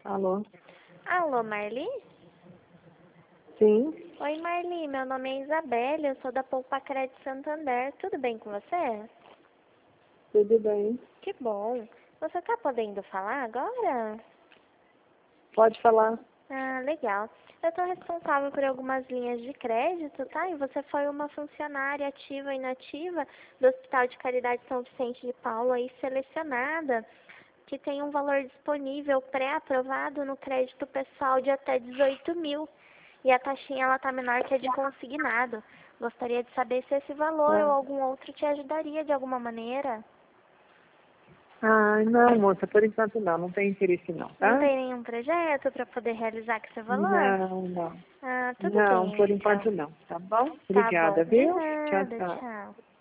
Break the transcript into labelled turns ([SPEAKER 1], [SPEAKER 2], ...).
[SPEAKER 1] Alô?
[SPEAKER 2] Alô, Marli?
[SPEAKER 1] Sim,
[SPEAKER 2] Oi, Marli, meu nome é Isabelle, eu sou da Poupa Crédito Santander. Tudo bem com você?
[SPEAKER 1] tudo bem.
[SPEAKER 2] Que bom. Você tá podendo falar agora?
[SPEAKER 1] Pode falar.
[SPEAKER 2] Ah, legal. Eu tô responsável por algumas linhas de crédito, tá? E você foi uma funcionária ativa e inativa do Hospital de Caridade São Vicente de Paulo aí selecionada, que tem um valor disponível pré-aprovado no crédito pessoal de até 18 mil. E a taxinha ela tá menor que a de consignado. Gostaria de saber se esse valor ou
[SPEAKER 1] Ah,
[SPEAKER 2] algum outro te ajudaria de alguma maneira.
[SPEAKER 1] não, moça, por enquanto não. Não tem interesse não,
[SPEAKER 2] Não
[SPEAKER 1] tá?
[SPEAKER 2] tem nenhum projeto para poder realizar com esse valor?
[SPEAKER 1] Não, não.
[SPEAKER 2] Ah, tudo
[SPEAKER 1] Não, por
[SPEAKER 2] bem, então.
[SPEAKER 1] enquanto não, tá bom?
[SPEAKER 2] Tá bom.
[SPEAKER 1] Obrigada,
[SPEAKER 2] De
[SPEAKER 1] viu? Tchau,
[SPEAKER 2] nada,
[SPEAKER 1] tchau.
[SPEAKER 2] tchau.